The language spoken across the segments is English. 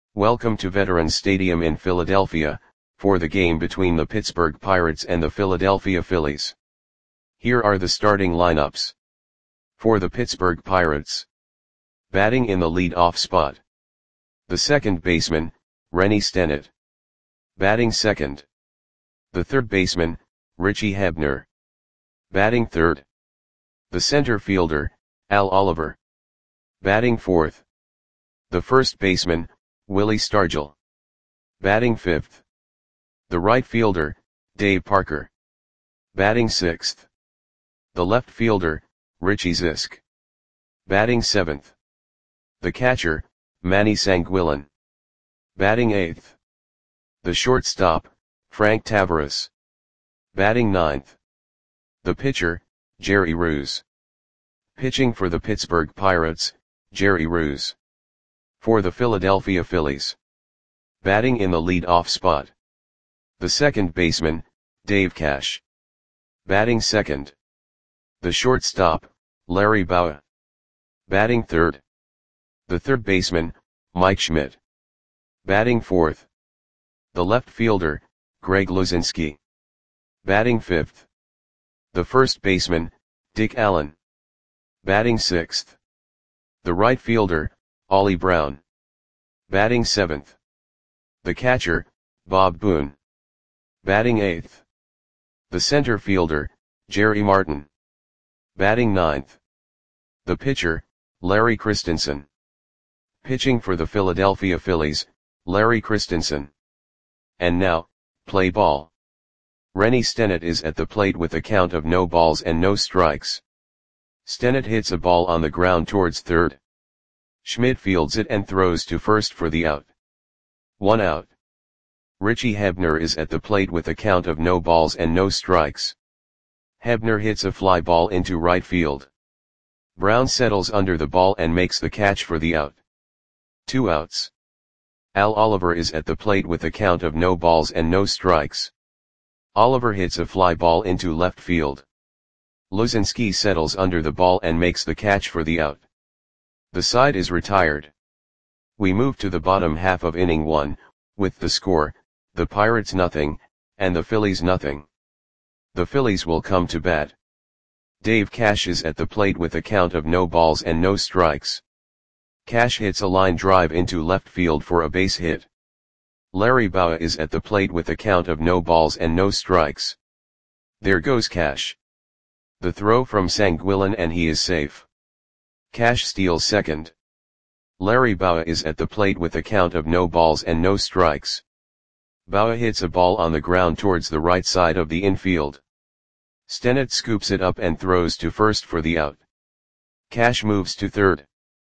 Welcome to Veterans Stadium in Philadelphia, for the game between the Pittsburgh Pirates and the Philadelphia Phillies. Here are the starting lineups. For the Pittsburgh Pirates. Batting in the lead-off spot. The second baseman, Rennie Stennett. Batting second. The third baseman, Richie Hebner. Batting third. The center fielder, Al Oliver. Batting fourth. The first baseman, Willie Stargell. Batting fifth. The right fielder, Dave Parker. Batting sixth. The left fielder, Richie Zisk. Batting seventh. The catcher, Manny Sanguillen. Batting eighth. The shortstop, Frank Taveras. Batting ninth. The pitcher, Jerry Ruse. Pitching for the Pittsburgh Pirates, Jerry Ruse. For the Philadelphia Phillies. Batting in the lead-off spot. The second baseman, Dave Cash. Batting second. The shortstop, Larry Bowa. Batting third. The third baseman, Mike Schmidt. Batting fourth. The left fielder, Greg Luzinski. Batting fifth. The first baseman, Dick Allen. Batting sixth. The right fielder, Ollie Brown. Batting seventh. The catcher, Bob Boone. Batting eighth. The center fielder, Jerry Martin. Batting ninth. The pitcher, Larry Christensen. Pitching for the Philadelphia Phillies, Larry Christensen. And now, play ball. Rennie Stennett is at the plate with a count of no balls and no strikes. Stennett hits a ball on the ground towards third. Schmidt fields it and throws to first for the out. 1 out. Richie Hebner is at the plate with a count of no balls and no strikes. Hebner hits a fly ball into right field. Brown settles under the ball and makes the catch for the out. 2 outs. Al Oliver is at the plate with a count of no balls and no strikes. Oliver hits a fly ball into left field. Luzinski settles under the ball and makes the catch for the out. The side is retired. We move to the bottom half of inning 1, with the score, the Pirates nothing, and the Phillies nothing. The Phillies will come to bat. Dave Cash is at the plate with a count of no balls and no strikes. Cash hits a line drive into left field for a base hit. Larry Bowa is at the plate with a count of no balls and no strikes. There goes Cash. The throw from Sanguillen and he is safe. Cash steals second. Larry Bowa is at the plate with a count of no balls and no strikes. Bowa hits a ball on the ground towards the right side of the infield. Stennett scoops it up and throws to first for the out. Cash moves to third.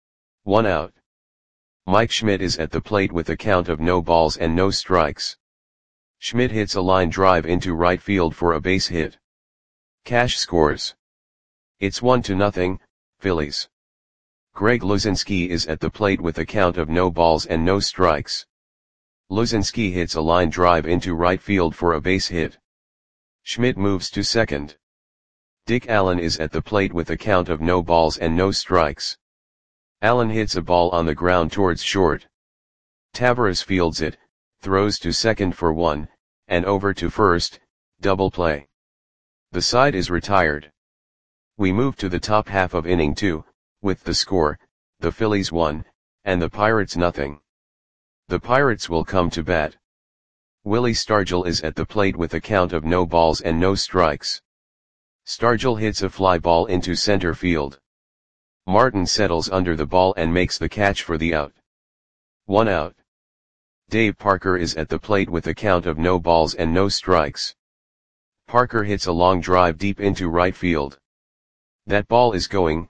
1 out. Mike Schmidt is at the plate with a count of no balls and no strikes. Schmidt hits a line drive into right field for a base hit. Cash scores. It's 1-0, Phillies. Greg Luzinski is at the plate with a count of no balls and no strikes. Luzinski hits a line drive into right field for a base hit. Schmidt moves to second. Dick Allen is at the plate with a count of no balls and no strikes. Allen hits a ball on the ground towards short. Taveras fields it, throws to second for 1, and over to first, double play. The side is retired. We move to the top half of inning 2, with the score, the Phillies 1, and the Pirates nothing. The Pirates will come to bat. Willie Stargell is at the plate with a count of no balls and no strikes. Stargell hits a fly ball into center field. Martin settles under the ball and makes the catch for the out. 1 out. Dave Parker is at the plate with a count of no balls and no strikes. Parker hits a long drive deep into right field. That ball is gone.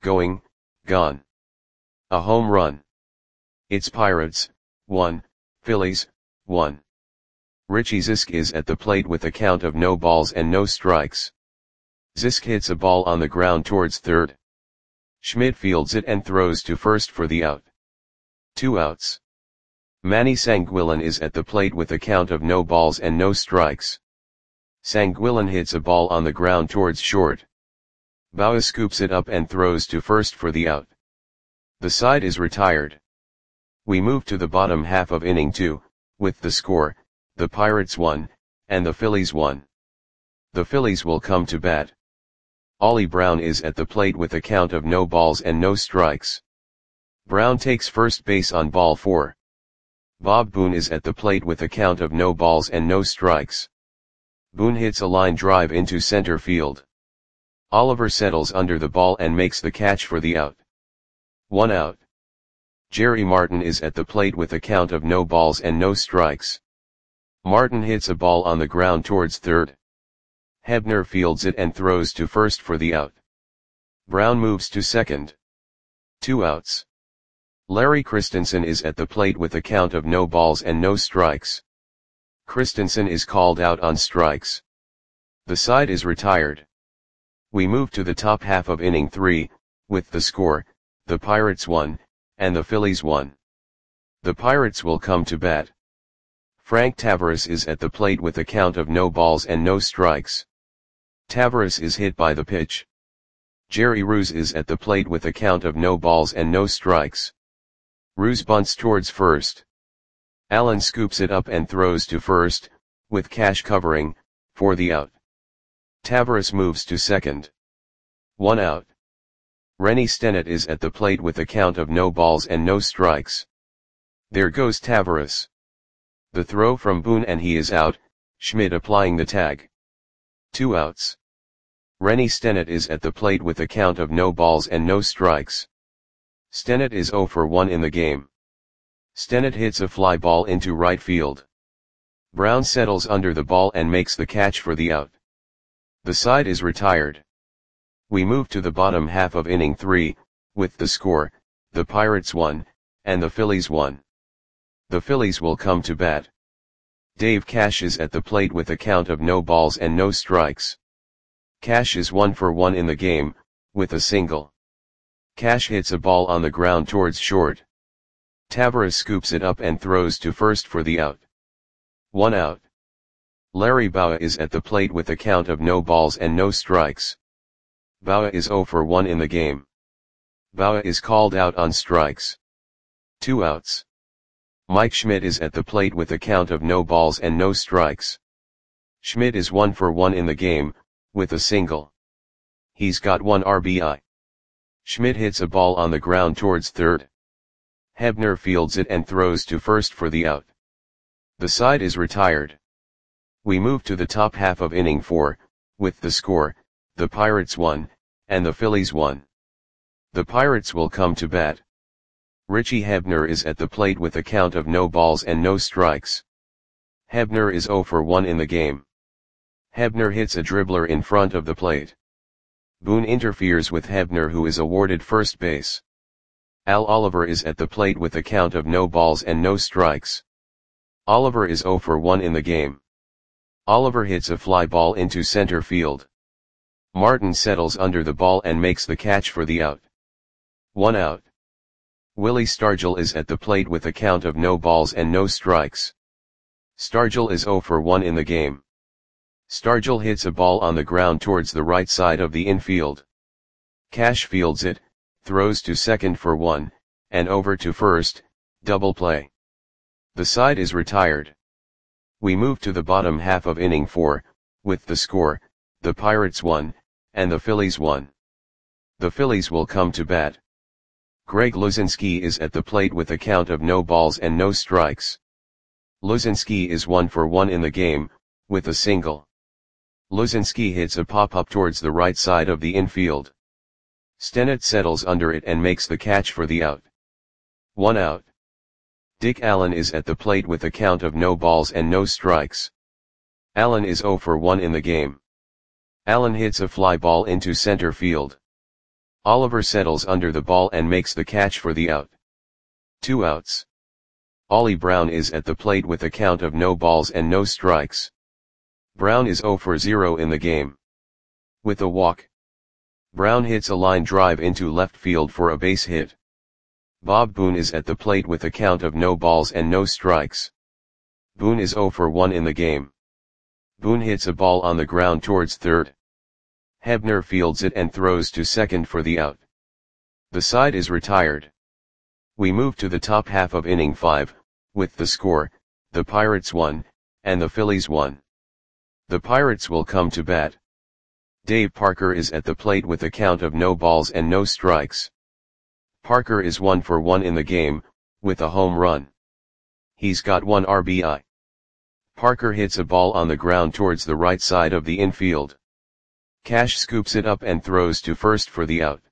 A home run. It's Pirates, 1, Phillies, 1. Richie Zisk is at the plate with a count of no balls and no strikes. Zisk hits a ball on the ground towards third. Schmidt fields it and throws to first for the out. 2 outs. Manny Sanguillen is at the plate with a count of no balls and no strikes. Sanguillen hits a ball on the ground towards short. Bowa scoops it up and throws to first for the out. The side is retired. We move to the bottom half of inning 2, with the score, the Pirates 1, and the Phillies 1. The Phillies will come to bat. Ollie Brown is at the plate with a count of no balls and no strikes. Brown takes first base on ball 4. Bob Boone is at the plate with a count of no balls and no strikes. Boone hits a line drive into center field. Oliver settles under the ball and makes the catch for the out. 1 out. Jerry Martin is at the plate with a count of no balls and no strikes. Martin hits a ball on the ground towards third. Hebner fields it and throws to first for the out. Brown moves to second. 2 outs. Larry Christensen is at the plate with a count of no balls and no strikes. Christensen is called out on strikes. The side is retired. We move to the top half of inning 3, with the score, the Pirates 1, and the Phillies 1. The Pirates will come to bat. Frank Taveras is at the plate with a count of no balls and no strikes. Taveras is hit by the pitch. Jerry Ruse is at the plate with a count of no balls and no strikes. Ruse bunts towards first. Allen scoops it up and throws to first, with Cash covering, for the out. Taveras moves to second. 1 out. Rennie Stennett is at the plate with a count of no balls and no strikes. There goes Taveras. The throw from Boone and he is out, Schmidt applying the tag. 2 outs. Rennie Stennett is at the plate with a count of no balls and no strikes. Stennett is 0 for 1 in the game. Stennett hits a fly ball into right field. Brown settles under the ball and makes the catch for the out. The side is retired. We move to the bottom half of inning 3, with the score, the Pirates 1, and the Phillies 1. The Phillies will come to bat. Dave Cash is at the plate with a count of no balls and no strikes. Cash is 1 for 1 in the game, with a single. Cash hits a ball on the ground towards short. Taveras scoops it up and throws to first for the out. 1 out. Larry Bowa is at the plate with a count of no balls and no strikes. Bowa is 0 for 1 in the game. Bowa is called out on strikes. 2 outs. Mike Schmidt is at the plate with a count of no balls and no strikes. Schmidt is 1 for 1 in the game, with a single. He's got 1 RBI. Schmidt hits a ball on the ground towards third. Hebner fields it and throws to first for the out. The side is retired. We move to the top half of inning 4, with the score, the Pirates 1, and the Phillies 1. The Pirates will come to bat. Richie Hebner is at the plate with a count of no balls and no strikes. Hebner is 0 for 1 in the game. Hebner hits a dribbler in front of the plate. Boone interferes with Hebner, who is awarded first base. Al Oliver is at the plate with a count of no balls and no strikes. Oliver is 0 for 1 in the game. Oliver hits a fly ball into center field. Martin settles under the ball and makes the catch for the out. 1 out. Willie Stargell is at the plate with a count of no balls and no strikes. Stargell is 0 for 1 in the game. Stargell hits a ball on the ground towards the right side of the infield. Cash fields it, throws to second for 1, and over to first, double play. The side is retired. We move to the bottom half of inning 4, with the score, the Pirates 1, and the Phillies 1. The Phillies will come to bat. Greg Luzinski is at the plate with a count of no balls and no strikes. Luzinski is 1 for 1 in the game, with a single. Luzinski hits a pop-up towards the right side of the infield. Stennett settles under it and makes the catch for the out. 1 out. Dick Allen is at the plate with a count of no balls and no strikes. Allen is 0 for 1 in the game. Allen hits a fly ball into center field. Oliver settles under the ball and makes the catch for the out. 2 outs. Ollie Brown is at the plate with a count of no balls and no strikes. Brown is 0 for 0 in the game. With a walk. Brown hits a line drive into left field for a base hit. Bob Boone is at the plate with a count of no balls and no strikes. Boone is 0 for 1 in the game. Boone hits a ball on the ground towards third. Hebner fields it and throws to second for the out. The side is retired. We move to the top half of inning 5, with the score, the Pirates 1, and the Phillies 1. The Pirates will come to bat. Dave Parker is at the plate with a count of no balls and no strikes. Parker is 1 for 1 in the game, with a home run. He's got 1 RBI. Parker hits a ball on the ground towards the right side of the infield. Cash scoops it up and throws to first for the out.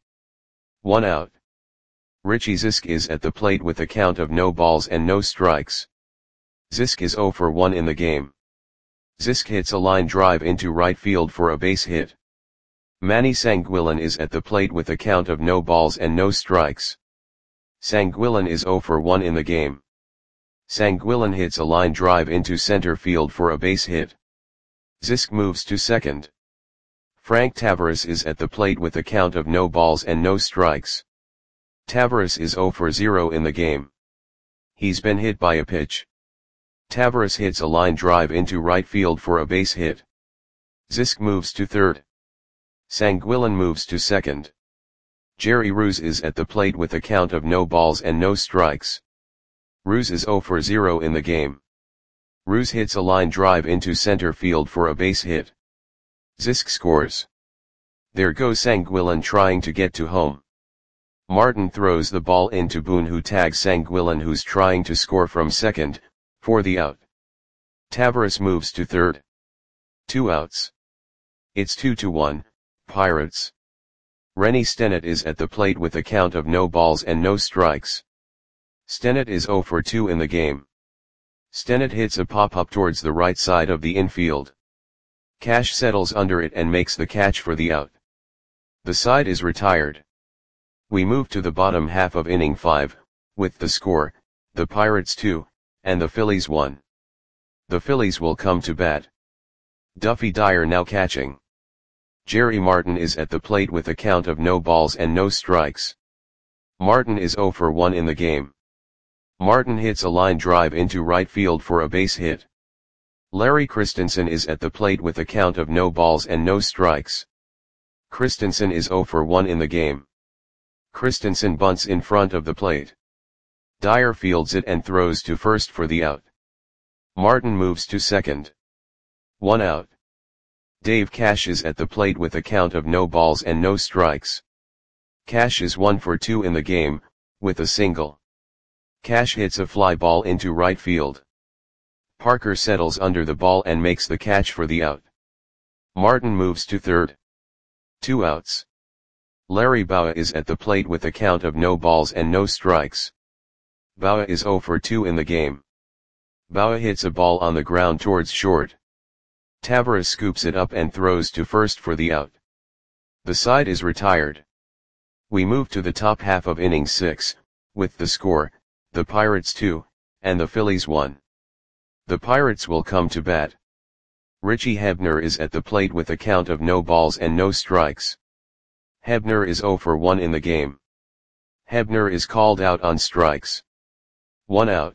1 out. Richie Zisk is at the plate with a count of no balls and no strikes. Zisk is 0 for 1 in the game. Zisk hits a line drive into right field for a base hit. Manny Sanguillen is at the plate with a count of no balls and no strikes. Sanguillen is 0 for 1 in the game. Sanguillen hits a line drive into center field for a base hit. Zisk moves to second. Frank Tavares is at the plate with a count of no balls and no strikes. Tavares is 0 for 0 in the game. He's been hit by a pitch. Tavares hits a line drive into right field for a base hit. Zisk moves to third. Sanguillen moves to second. Jerry Ruse is at the plate with a count of no balls and no strikes. Ruse is 0 for 0 in the game. Ruse hits a line drive into center field for a base hit. Zisk scores. There goes Sanguillen trying to get to home. Martin throws the ball into Boone, who tags Sanguillen, who's trying to score from second, for the out. Tavares moves to third. 2 outs. It's 2-1, Pirates. Rennie Stennett is at the plate with a count of no balls and no strikes. Stennett is 0 for 2 in the game. Stennett hits a pop-up towards the right side of the infield. Cash settles under it and makes the catch for the out. The side is retired. We move to the bottom half of inning 5, with the score, the Pirates 2, and the Phillies 1. The Phillies will come to bat. Duffy Dyer now catching. Jerry Martin is at the plate with a count of no balls and no strikes. Martin is 0 for 1 in the game. Martin hits a line drive into right field for a base hit. Larry Christensen is at the plate with a count of no balls and no strikes. Christensen is 0 for 1 in the game. Christensen bunts in front of the plate. Dyer fields it and throws to first for the out. Martin moves to second. 1 out. Dave Cash is at the plate with a count of no balls and no strikes. Cash is 1 for 2 in the game, with a single. Cash hits a fly ball into right field. Parker settles under the ball and makes the catch for the out. Martin moves to third. 2 outs. Larry Bowa is at the plate with a count of no balls and no strikes. Bowa is 0 for 2 in the game. Bowa hits a ball on the ground towards short. Tavares scoops it up and throws to first for the out. The side is retired. We move to the top half of inning 6, with the score, the Pirates 2, and the Phillies 1. The Pirates will come to bat. Richie Hebner is at the plate with a count of no balls and no strikes. Hebner is 0 for 1 in the game. Hebner is called out on strikes. 1 out.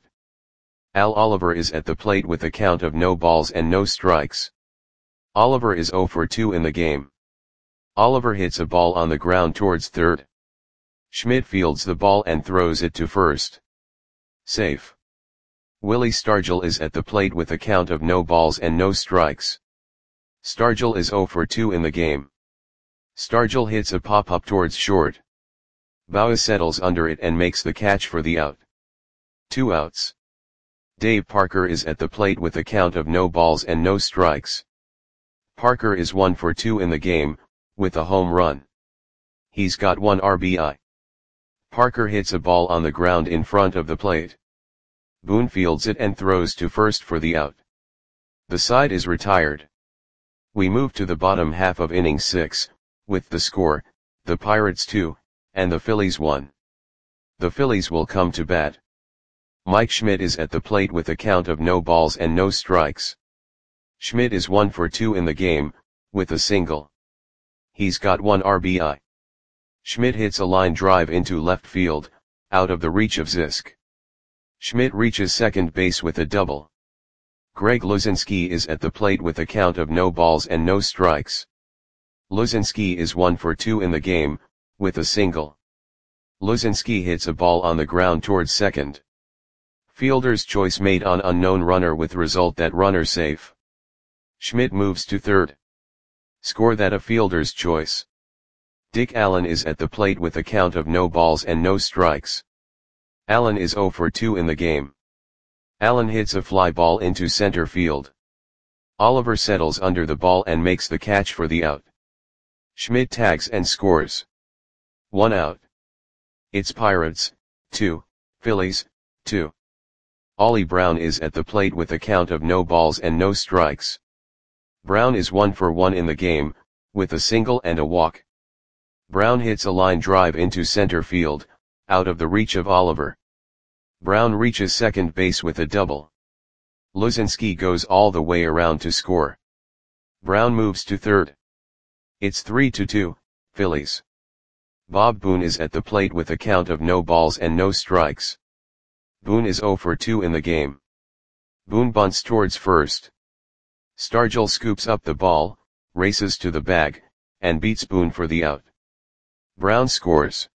Al Oliver is at the plate with a count of no balls and no strikes. Oliver is 0 for 2 in the game. Oliver hits a ball on the ground towards third. Schmidt fields the ball and throws it to first. Safe. Willie Stargell is at the plate with a count of no balls and no strikes. Stargell is 0 for 2 in the game. Stargell hits a pop-up towards short. Bowa settles under it and makes the catch for the out. 2 outs. Dave Parker is at the plate with a count of no balls and no strikes. Parker is 1 for 2 in the game, with a home run. He's got 1 RBI. Parker hits a ball on the ground in front of the plate. Boone fields it and throws to first for the out. The side is retired. We move to the bottom half of inning 6, with the score, the Pirates 2, and the Phillies 1. The Phillies will come to bat. Mike Schmidt is at the plate with a count of no balls and no strikes. Schmidt is 1 for 2 in the game, with a single. He's got 1 RBI. Schmidt hits a line drive into left field, out of the reach of Zisk. Schmidt reaches second base with a double. Greg Luzinski is at the plate with a count of no balls and no strikes. Luzinski is 1 for 2 in the game, with a single. Luzinski hits a ball on the ground towards second. Fielder's choice made on unknown runner with result that runner safe. Schmidt moves to third. Score that a fielder's choice. Dick Allen is at the plate with a count of no balls and no strikes. Allen is 0 for 2 in the game. Allen hits a fly ball into center field. Oliver settles under the ball and makes the catch for the out. Schmidt tags and scores. 1 out. It's Pirates, 2, Phillies, 2. Ollie Brown is at the plate with a count of no balls and no strikes. Brown is 1 for 1 in the game, with a single and a walk. Brown hits a line drive into center field, out of the reach of Oliver. Brown reaches second base with a double. Luzinski goes all the way around to score. Brown moves to third. It's 3-2, Phillies. Bob Boone is at the plate with a count of no balls and no strikes. Boone is 0 for 2 in the game. Boone bunts towards first. Stargell scoops up the ball, races to the bag, and beats Boone for the out. Brown scores.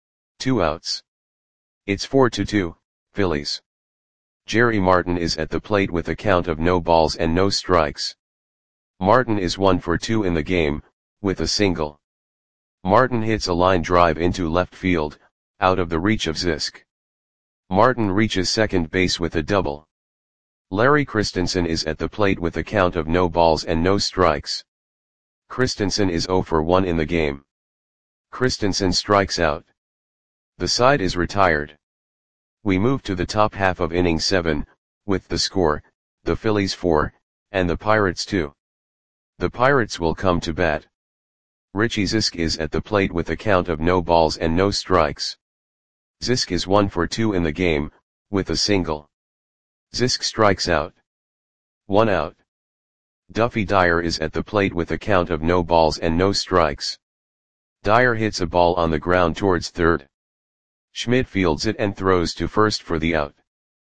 2 outs. It's 4-2, Phillies. Jerry Martin is at the plate with a count of no balls and no strikes. Martin is 1 for 2 in the game, with a single. Martin hits a line drive into left field, out of the reach of Zisk. Martin reaches second base with a double. Larry Christensen is at the plate with a count of no balls and no strikes. Christensen is 0 for 1 in the game. Christensen strikes out. The side is retired. We move to the top half of inning 7, with the score, the Phillies 4, and the Pirates 2. The Pirates will come to bat. Richie Zisk is at the plate with a count of no balls and no strikes. Zisk is 1 for 2 in the game, with a single. Zisk strikes out. 1 out. Duffy Dyer is at the plate with a count of no balls and no strikes. Dyer hits a ball on the ground towards third. Schmidt fields it and throws to first for the out.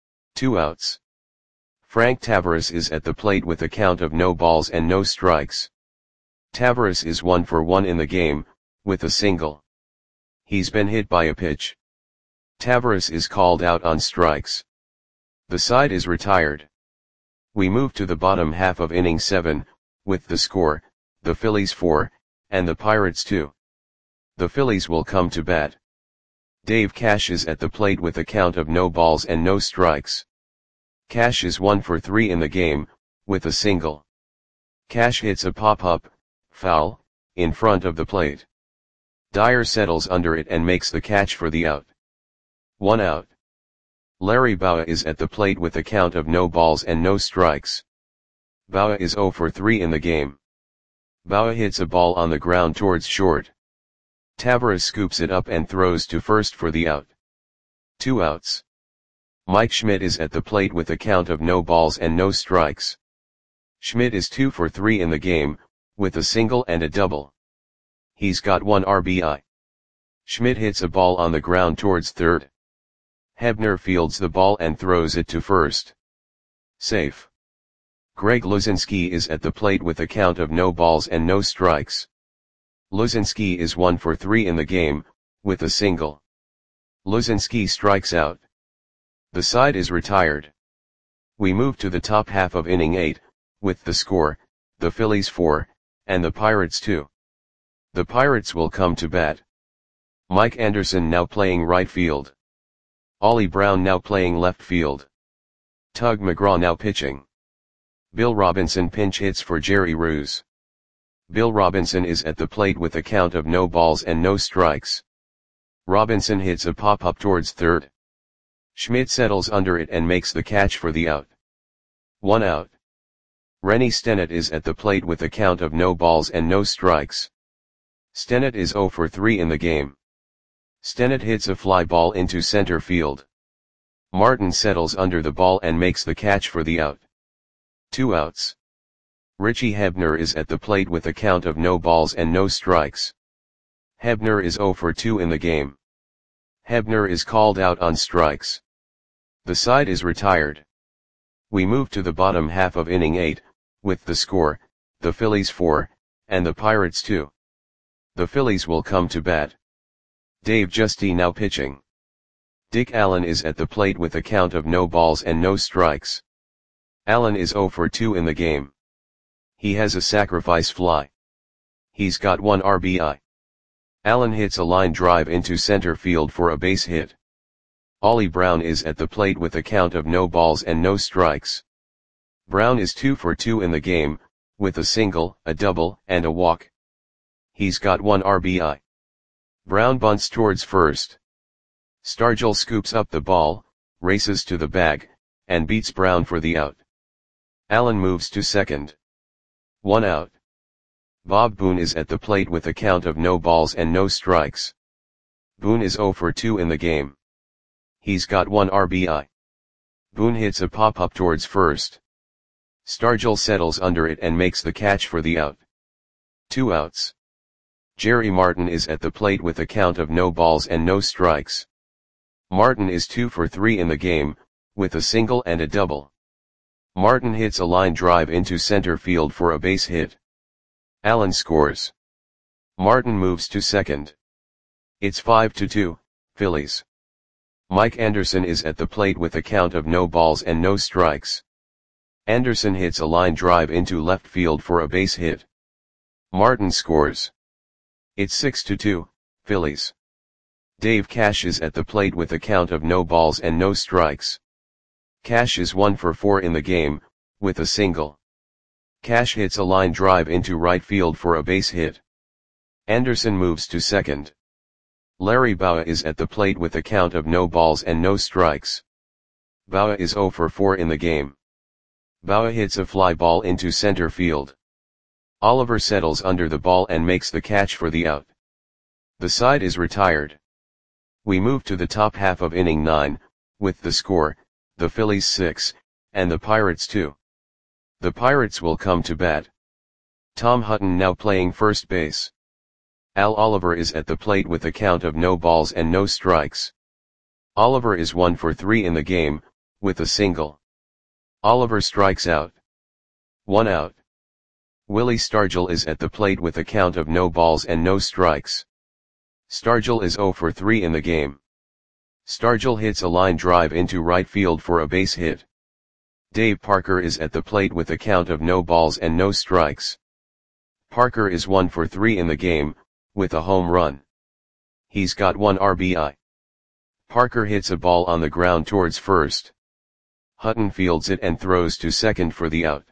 2 outs. Frank Tavares is at the plate with a count of no balls and no strikes. Tavares is 1 for 1 in the game, with a single. He's been hit by a pitch. Tavares is called out on strikes. The side is retired. We move to the bottom half of inning 7, with the score, the Phillies 4, and the Pirates 2. The Phillies will come to bat. Dave Cash is at the plate with a count of no balls and no strikes. Cash is 1 for 3 in the game, with a single. Cash hits a pop-up, foul, in front of the plate. Dyer settles under it and makes the catch for the out. 1 out. Larry Bowa is at the plate with a count of no balls and no strikes. Bowa is 0 for 3 in the game. Bowa hits a ball on the ground towards short. Tavares scoops it up and throws to first for the out. 2 outs. Mike Schmidt is at the plate with a count of no balls and no strikes. Schmidt is 2 for 3 in the game, with a single and a double. He's got 1 RBI. Schmidt hits a ball on the ground towards third. Hebner fields the ball and throws it to first. Safe. Greg Luzinski is at the plate with a count of no balls and no strikes. Luzinski is 1 for 3 in the game, with a single. Luzinski strikes out. The side is retired. We move to the top half of inning 8, with the score, the Phillies 4, and the Pirates 2. The Pirates will come to bat. Mike Anderson now playing right field. Ollie Brown now playing left field. Tug McGraw now pitching. Bill Robinson pinch hits for Jerry Roos. Bill Robinson is at the plate with a count of no balls and no strikes. Robinson hits a pop-up towards third. Schmidt settles under it and makes the catch for the out. 1 out. Rennie Stennett is at the plate with a count of no balls and no strikes. Stennett is 0 for 3 in the game. Stennett hits a fly ball into center field. Martin settles under the ball and makes the catch for the out. 2 outs. Richie Hebner is at the plate with a count of no balls and no strikes. Hebner is 0 for 2 in the game. Hebner is called out on strikes. The side is retired. We move to the bottom half of inning 8, with the score, the Phillies 4, and the Pirates 2. The Phillies will come to bat. Dave Juste now pitching. Dick Allen is at the plate with a count of no balls and no strikes. Allen is 0 for 2 in the game. He has a sacrifice fly. He's got 1 RBI. Allen hits a line drive into center field for a base hit. Ollie Brown is at the plate with a count of no balls and no strikes. Brown is 2 for 2 in the game, with a single, a double, and a walk. He's got 1 RBI. Brown bunts towards first. Stargell scoops up the ball, races to the bag, and beats Brown for the out. Allen moves to second. 1 out. Bob Boone is at the plate with a count of no balls and no strikes. Boone is 0 for 2 in the game. He's got 1 RBI. Boone hits a pop-up towards first. Stargell settles under it and makes the catch for the out. 2 outs. Jerry Martin is at the plate with a count of no balls and no strikes. Martin is 2 for 3 in the game, with a single and a double. Martin hits a line drive into center field for a base hit. Allen scores. Martin moves to second. It's 5-2, Phillies. Mike Anderson is at the plate with a count of no balls and no strikes. Anderson hits a line drive into left field for a base hit. Martin scores. It's 6-2, Phillies. Dave Cash is at the plate with a count of no balls and no strikes. Cash is 1 for 4 in the game, with a single. Cash hits a line drive into right field for a base hit. Anderson moves to second. Larry Bowa is at the plate with a count of no balls and no strikes. Bowa is 0 for 4 in the game. Bowa hits a fly ball into center field. Oliver settles under the ball and makes the catch for the out. The side is retired. We move to the top half of inning 9, with the score, the Phillies 6, and the Pirates 2. The Pirates will come to bat. Tom Hutton now playing first base. Al Oliver is at the plate with a count of no balls and no strikes. Oliver is 1 for 3 in the game, with a single. Oliver strikes out. 1 out. Willie Stargell is at the plate with a count of no balls and no strikes. Stargell is 0 for 3 in the game. Stargell hits a line drive into right field for a base hit. Dave Parker is at the plate with a count of no balls and no strikes. Parker is 1 for 3 in the game, with a home run. He's got 1 RBI. Parker hits a ball on the ground towards first. Hutton fields it and throws to second for the out.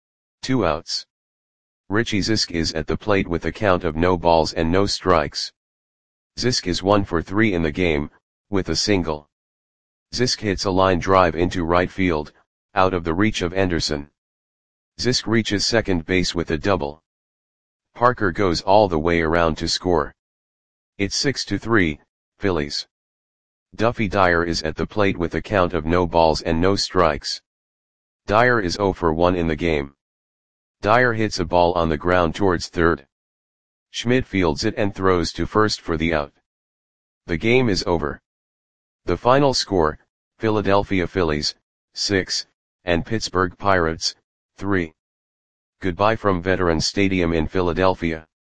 2 outs. Richie Zisk is at the plate with a count of no balls and no strikes. Zisk is 1 for 3 in the game, with a single. Zisk hits a line drive into right field, out of the reach of Anderson. Zisk reaches second base with a double. Parker goes all the way around to score. It's 6-3, Phillies. Duffy Dyer is at the plate with a count of no balls and no strikes. Dyer is 0 for 1 in the game. Dyer hits a ball on the ground towards third. Schmidt fields it and throws to first for the out. The game is over. The final score, Philadelphia Phillies, 6, and Pittsburgh Pirates, 3. Goodbye from Veterans Stadium in Philadelphia.